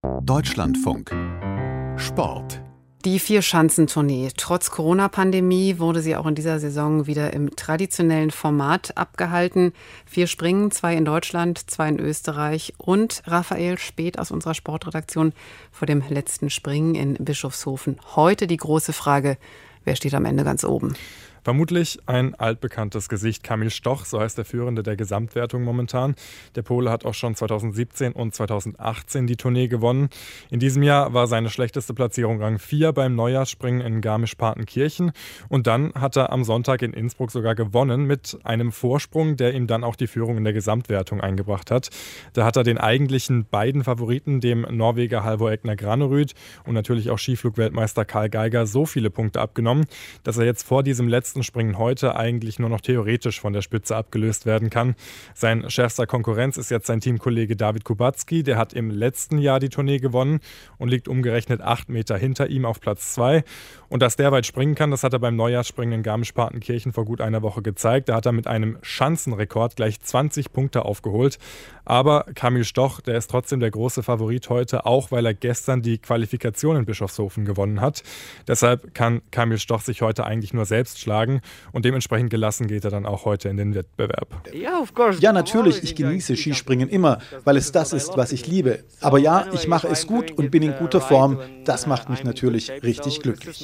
Deutschlandfunk Sport. Die Vierschanzentournee. Trotz Corona-Pandemie wurde sie auch in dieser Saison wieder im traditionellen Format abgehalten. 4 Springen, 2 in Deutschland, 2 in Österreich und Raphael Späth aus unserer Sportredaktion vor dem letzten Springen in Bischofshofen. Heute die große Frage, wer steht am Ende ganz oben? Vermutlich ein altbekanntes Gesicht, Kamil Stoch, so heißt der Führende der Gesamtwertung momentan. Der Pole hat auch schon 2017 und 2018 die Tournee gewonnen. In diesem Jahr war seine schlechteste Platzierung Rang 4 beim Neujahrsspringen in Garmisch-Partenkirchen. Und dann hat er am Sonntag in Innsbruck sogar gewonnen mit einem Vorsprung, der ihm dann auch die Führung in der Gesamtwertung eingebracht hat. Da hat er den eigentlichen beiden Favoriten, dem Norweger Halvor Egner Granerud und natürlich auch Skiflug-Weltmeister Karl Geiger, so viele Punkte abgenommen, dass er jetzt vor diesem letzten Springen heute eigentlich nur noch theoretisch von der Spitze abgelöst werden kann. Sein schärfster Konkurrenz ist jetzt sein Teamkollege David Kubacki. Der hat im letzten Jahr die Tournee gewonnen und liegt umgerechnet 8 Meter hinter ihm auf Platz 2. Und dass der weit springen kann, das hat er beim Neujahrsspringen in Garmisch-Partenkirchen vor gut einer Woche gezeigt. Da hat er mit einem Schanzenrekord gleich 20 Punkte aufgeholt. Aber Kamil Stoch, der ist trotzdem der große Favorit heute, auch weil er gestern die Qualifikation in Bischofshofen gewonnen hat. Deshalb kann Kamil Stoch sich heute eigentlich nur selbst schlagen und dementsprechend gelassen geht er dann auch heute in den Wettbewerb. Ja, natürlich, ich genieße Skispringen immer, weil es das ist, was ich liebe. Aber ja, ich mache es gut und bin in guter Form. Das macht mich natürlich richtig glücklich,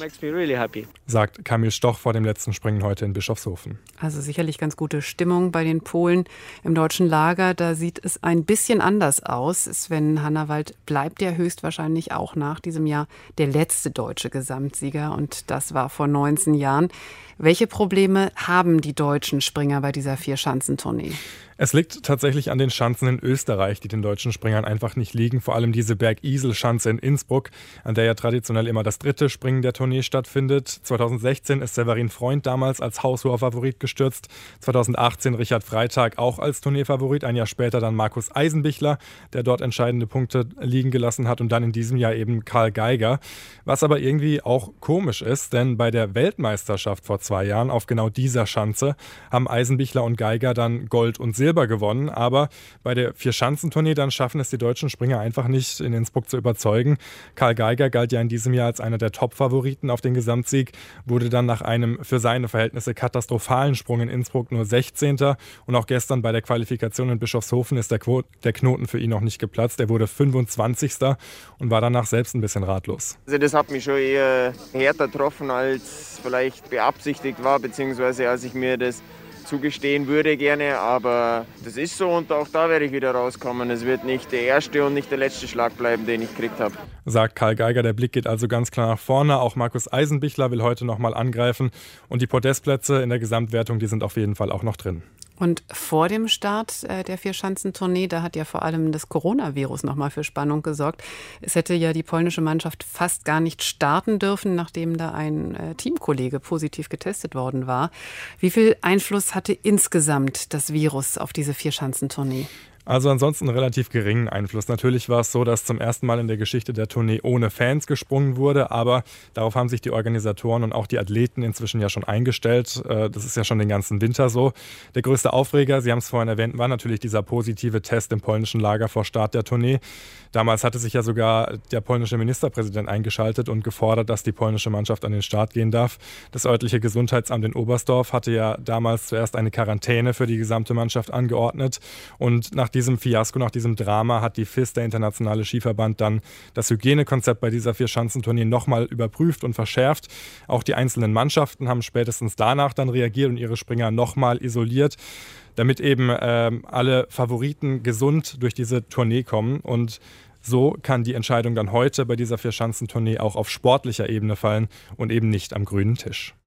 sagt Kamil Stoch vor dem letzten Springen heute in Bischofshofen. Also sicherlich ganz gute Stimmung bei den Polen im deutschen Lager. Da sieht es ein bisschen anders aus. Sven Hannawald bleibt ja höchstwahrscheinlich auch nach diesem Jahr der letzte deutsche Gesamtsieger. Und das war vor 19 Jahren. Welche Probleme haben die deutschen Springer bei dieser Vierschanzentournee? Es liegt tatsächlich an den Schanzen in Österreich, die den deutschen Springern einfach nicht liegen. Vor allem diese Bergisel-Schanze in Innsbruck, an der ja traditionell immer das 3. Springen der Tournee stattfindet. 2016 ist Severin Freund damals als haushoher Favorit gestürzt. 2018 Richard Freitag auch als Tourneefavorit. Ein Jahr später dann Markus Eisenbichler, der dort entscheidende Punkte liegen gelassen hat. Und dann in diesem Jahr eben Karl Geiger. Was aber irgendwie auch komisch ist, denn bei der Weltmeisterschaft vor 2 Jahren auf genau dieser Schanze haben Eisenbichler und Geiger dann Gold und Silber gewonnen, aber bei der Vierschanzentournee dann schaffen es die deutschen Springer einfach nicht, in Innsbruck zu überzeugen. Karl Geiger galt ja in diesem Jahr als einer der Top-Favoriten auf den Gesamtsieg, wurde dann nach einem für seine Verhältnisse katastrophalen Sprung in Innsbruck nur 16. Und auch gestern bei der Qualifikation in Bischofshofen ist der Knoten für ihn noch nicht geplatzt. Er wurde 25. und war danach selbst ein bisschen ratlos. Also das hat mich schon eher härter getroffen, als vielleicht beabsichtigt war, beziehungsweise als ich mir das zugestehen würde gerne, aber das ist so und auch da werde ich wieder rauskommen. Es wird nicht der erste und nicht der letzte Schlag bleiben, den ich gekriegt habe. Sagt Karl Geiger, der Blick geht also ganz klar nach vorne. Auch Markus Eisenbichler will heute nochmal angreifen und die Podestplätze in der Gesamtwertung, die sind auf jeden Fall auch noch drin. Und vor dem Start der Vierschanzentournee, da hat ja vor allem das Coronavirus nochmal für Spannung gesorgt. Es hätte ja die polnische Mannschaft fast gar nicht starten dürfen, nachdem da ein Teamkollege positiv getestet worden war. Wie viel Einfluss hatte insgesamt das Virus auf diese Vierschanzentournee? Also ansonsten relativ geringen Einfluss. Natürlich war es so, dass zum ersten Mal in der Geschichte der Tournee ohne Fans gesprungen wurde, aber darauf haben sich die Organisatoren und auch die Athleten inzwischen ja schon eingestellt. Das ist ja schon den ganzen Winter so. Der größte Aufreger, Sie haben es vorhin erwähnt, war natürlich dieser positive Test im polnischen Lager vor Start der Tournee. Damals hatte sich ja sogar der polnische Ministerpräsident eingeschaltet und gefordert, dass die polnische Mannschaft an den Start gehen darf. Das örtliche Gesundheitsamt in Oberstdorf hatte ja damals zuerst eine Quarantäne für die gesamte Mannschaft angeordnet und nach diesem Fiasko, nach diesem Drama hat die FIS, der internationale Skiverband, dann das Hygienekonzept bei dieser Vierschanzentournee nochmal überprüft und verschärft. Auch die einzelnen Mannschaften haben spätestens danach dann reagiert und ihre Springer nochmal isoliert, damit eben alle Favoriten gesund durch diese Tournee kommen. Und so kann die Entscheidung dann heute bei dieser Vierschanzentournee auch auf sportlicher Ebene fallen und eben nicht am grünen Tisch.